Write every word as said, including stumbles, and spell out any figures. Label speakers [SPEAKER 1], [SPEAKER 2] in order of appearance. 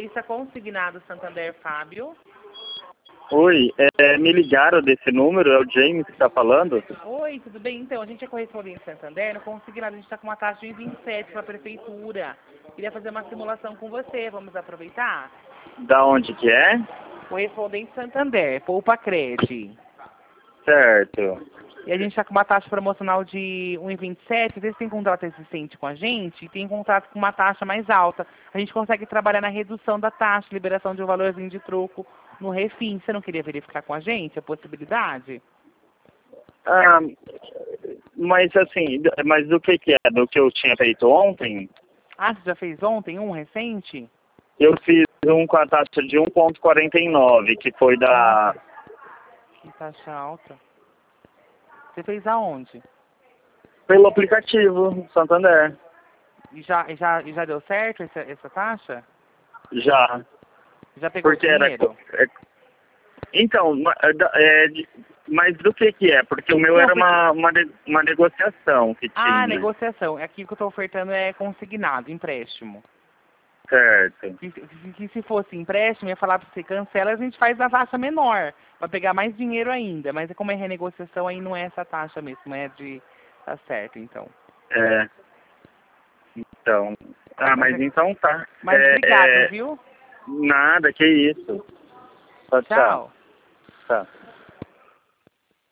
[SPEAKER 1] motorista consignado Santander, Fábio.
[SPEAKER 2] Oi, é, me ligaram desse número, é o James que está falando?
[SPEAKER 1] Oi, tudo bem? Então, a gente é correspondente Santander, no consignado a gente está com uma taxa de um vírgula vinte e sete para a prefeitura. Queria fazer uma simulação com você, vamos aproveitar?
[SPEAKER 2] Da onde que é?
[SPEAKER 1] Correspondente Santander, Poupa Cred.
[SPEAKER 2] Certo.
[SPEAKER 1] E a gente está com uma taxa promocional de um vírgula vinte e sete, às vezes tem contrato existente com a gente e tem contrato com uma taxa mais alta. A gente consegue trabalhar na redução da taxa, liberação de um valorzinho de troco no refim. Você não queria verificar com a gente a possibilidade?
[SPEAKER 2] Ah, mas assim, mas do que que é? Do que eu tinha feito ontem?
[SPEAKER 1] Ah, você já fez ontem um recente?
[SPEAKER 2] Eu fiz um com a taxa de um vírgula quarenta e nove, que foi da...
[SPEAKER 1] Que taxa alta. Você fez aonde?
[SPEAKER 2] Pelo aplicativo, Santander.
[SPEAKER 1] E já, e já, e já deu certo essa, essa taxa?
[SPEAKER 2] Já.
[SPEAKER 1] Já pegou o
[SPEAKER 2] Porque era...
[SPEAKER 1] dinheiro?
[SPEAKER 2] é- Então, ma- é, da- é de- mas do que que é? Porque o meu
[SPEAKER 1] Não,
[SPEAKER 2] era
[SPEAKER 1] porque-
[SPEAKER 2] uma, uma, ne- uma negociação que
[SPEAKER 1] Ah,
[SPEAKER 2] tinha.
[SPEAKER 1] negociação. Aqui que eu estou ofertando é consignado, empréstimo.
[SPEAKER 2] Certo.
[SPEAKER 1] Que, que, que se fosse empréstimo, ia falar para você, cancela, a gente faz na taxa menor, para pegar mais dinheiro ainda. Mas como é renegociação, aí não é essa taxa mesmo, é de... Tá certo, então.
[SPEAKER 2] É. Então. Ah, mas
[SPEAKER 1] Mas,
[SPEAKER 2] então tá.
[SPEAKER 1] mas
[SPEAKER 2] É,
[SPEAKER 1] obrigado,
[SPEAKER 2] é,
[SPEAKER 1] viu?
[SPEAKER 2] nada, que isso. Tchau, tchau.
[SPEAKER 1] Tchau.
[SPEAKER 2] Tchau.